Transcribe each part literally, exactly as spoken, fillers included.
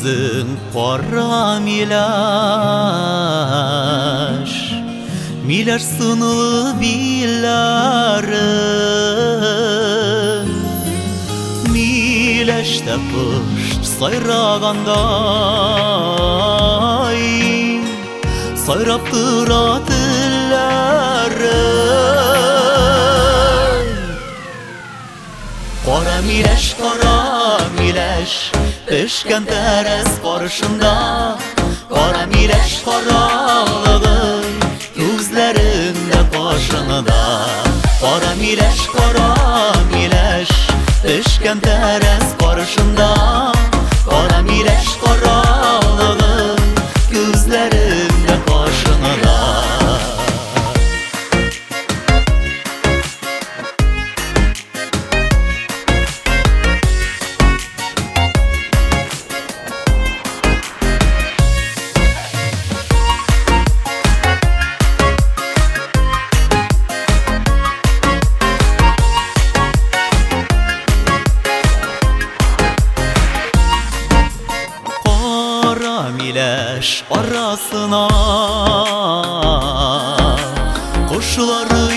Gözün kara milaş, milaş sınılı billarım. Milaşta pışt sayrağanday, sayrap tıra dillarım. Kara milaş, kara milaş, pişken teres karşında. Kara milaş karalığı gözlerinde kaşında. Kara milaş, kara milaş, pişken teres karşında. Kara milaş karalığı gözlerinde kaşında. Milaş arasına kuşları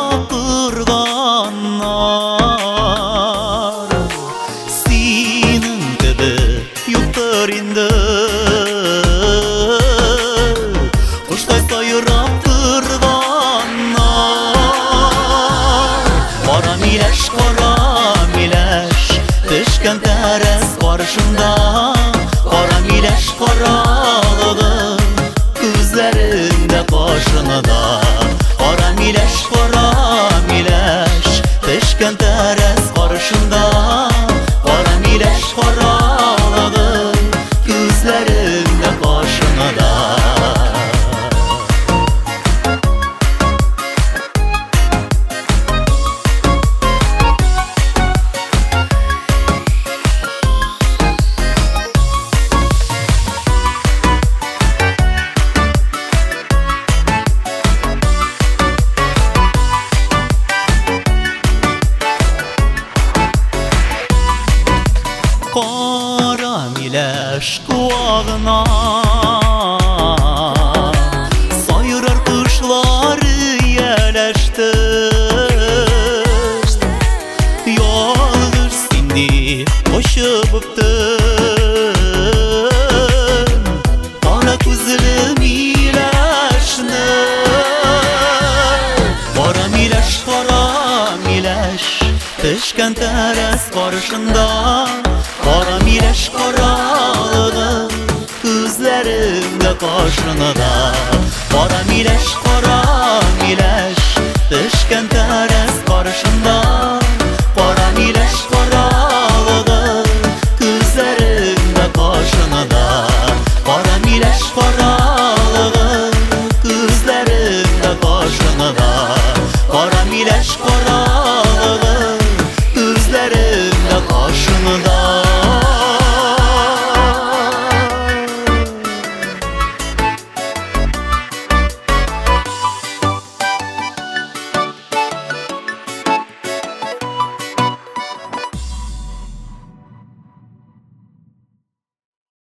yaptırganlar. Senin gibi yoktur indi, kuştay sayırap tırganlar. Kara milaş, kara milaş, pişken teres karşında. Kara milaş karalığı gözlerinde kaşında. Kara milaş, kara milaş, pişken teres karşında. Kara milaş karalığı gözlerinde kaşında. Kara milaş kulağına sayırar kuşları yerleştir. Yoldur sindi koşup öptüm kara kuzlu milaşını. Kara milaş, kara milaş, pişken teres karşında. Kara milaş karalığı gözlerinde kaşında. Kara milaş, kara milaş, pişken teres karşında.